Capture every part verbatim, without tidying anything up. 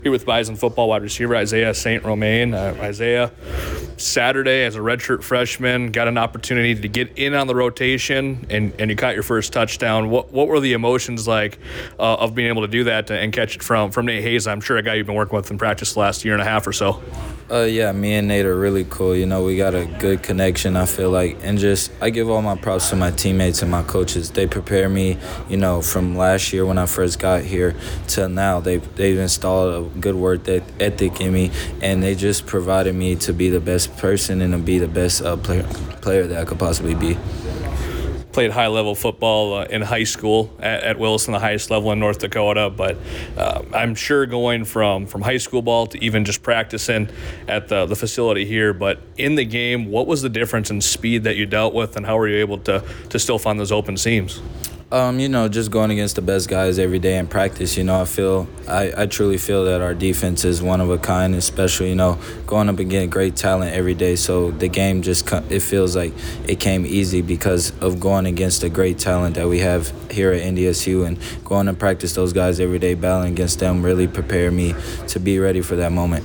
Here with Bison football wide receiver Isaiah Saint Romain. Uh, Isaiah, Saturday as a redshirt freshman, got an opportunity to get in on the rotation, and, and you caught your first touchdown. What what were the emotions like uh, of being able to do that and catch it from from Nate Hayes? I'm sure a guy you've been working with in practice the last year and a half or so. Uh, yeah, me and Nate are really cool. You know, we got a good connection, I feel like. And just, I give all my props to my teammates and my coaches. They prepare me, you know, from last year when I first got here till now. They, they've installed a good work ethic in me, and they just provided me to be the best person and to be the best uh, player, player that I could possibly be. Played high-level football uh, in high school at, at Wilson, the highest level in North Dakota. But uh, I'm sure going from, from high school ball to even just practicing at the, the facility here. But in the game, what was the difference in speed that you dealt with, and how were you able to, to still find those open seams? Um, you know, just going against the best guys every day in practice, you know, I feel, I, I truly feel that our defense is one of a kind, especially, you know, going up against great talent every day. So the game just, it feels like it came easy because of going against the great talent that we have here at N D S U, and going to practice those guys every day, battling against them really prepared me to be ready for that moment.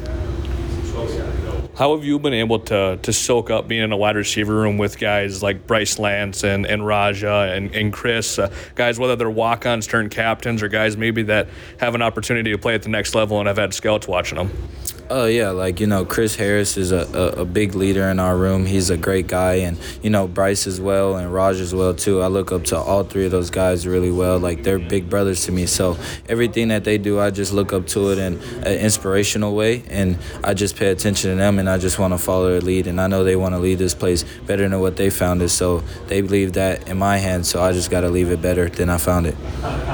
How have you been able to to soak up being in a wide receiver room with guys like Bryce Lance and, and Raja and, and Chris, uh, guys, whether they're walk-ons turned captains or guys maybe that have an opportunity to play at the next level and have had scouts watching them? Oh, uh, yeah, like, you know, Chris Harris is a, a, a big leader in our room. He's a great guy, and, you know, Bryce as well and Raj as well, too. I look up to all three of those guys really well. Like, they're big brothers to me. So everything that they do, I just look up to it in an inspirational way, and I just pay attention to them, and I just want to follow their lead. And I know they want to lead this place better than what they found it, so they leave that in my hands, so I just got to leave it better than I found it.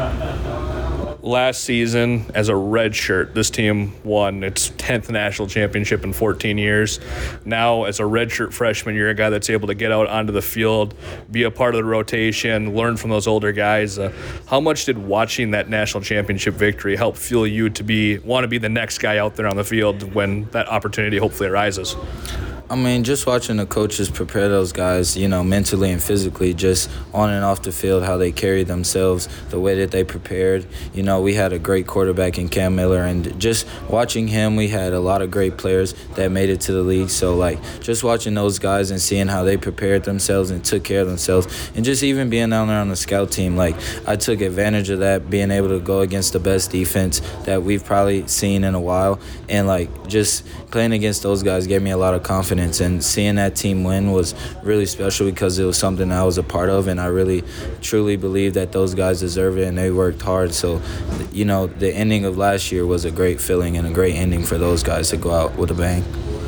Last season, as a redshirt, this team won its tenth national championship in fourteen years. Now, as a redshirt freshman, you're a guy that's able to get out onto the field, be a part of the rotation, learn from those older guys. Uh, how much did watching that national championship victory help fuel you to be want to be the next guy out there on the field when that opportunity hopefully arises? I mean, just watching the coaches prepare those guys, you know, mentally and physically, just on and off the field, how they carry themselves, the way that they prepared. You know, we had a great quarterback in Cam Miller, and just watching him, we had a lot of great players that made it to the league. So, like, just watching those guys and seeing how they prepared themselves and took care of themselves, and just even being down there on the scout team, like, I took advantage of that, being able to go against the best defense that we've probably seen in a while, and, like, just playing against those guys gave me a lot of confidence. And seeing that team win was really special because it was something I was a part of, and I really, truly believe that those guys deserve it, and they worked hard. So, you know, the ending of last year was a great feeling and a great ending for those guys to go out with a bang.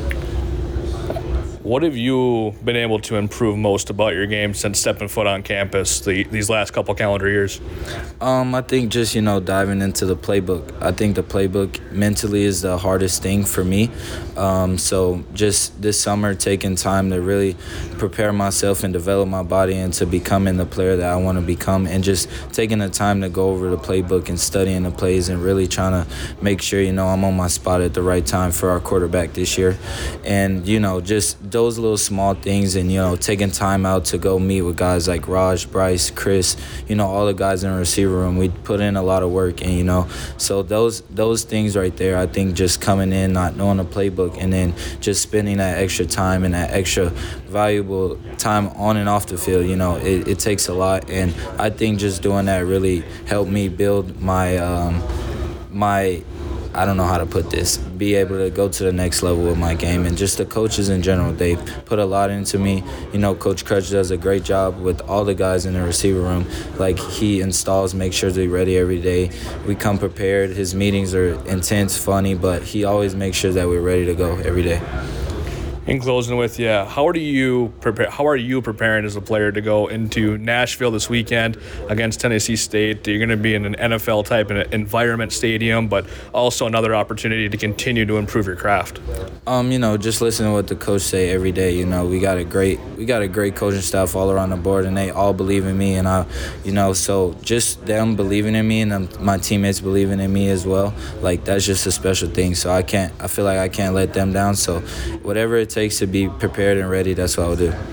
What have you been able to improve most about your game since stepping foot on campus the, these last couple calendar years? Um, I think just, you know, diving into the playbook. I think the playbook mentally is the hardest thing for me. Um, so just this summer, taking time to really prepare myself and develop my body into becoming the player that I want to become, and just taking the time to go over the playbook and studying the plays and really trying to make sure, you know, I'm on my spot at the right time for our quarterback this year. And, you know, just those little small things, and, you know, taking time out to go meet with guys like Raj, Bryce, Chris, you know, all the guys in the receiver room. We put in a lot of work, and, you know, so those those things right there, I think just coming in, not knowing the playbook, and then just spending that extra time and that extra valuable time on and off the field, you know, it, it takes a lot. And I think just doing that really helped me build my um, my I don't know how to put this, be able to go to the next level with my game. And just the coaches in general, they put a lot into me. You know, Coach Crutch does a great job with all the guys in the receiver room. Like, he installs, makes sure they're ready every day. We come prepared. His meetings are intense, funny, but he always makes sure that we're ready to go every day. In closing with you, how are you prepare? How are you preparing as a player to go into Nashville this weekend against Tennessee State? You're going to be in an N F L type environment stadium, but also another opportunity to continue to improve your craft. Um, you know, just listen to what the coach say every day. You know, we got a great we got a great coaching staff all around the board, and they all believe in me. And I, you know, so just them believing in me, and them, my teammates believing in me as well. Like, that's just a special thing. So I can't. I feel like I can't let them down. So whatever it takes to be prepared and ready, that's what I'll do.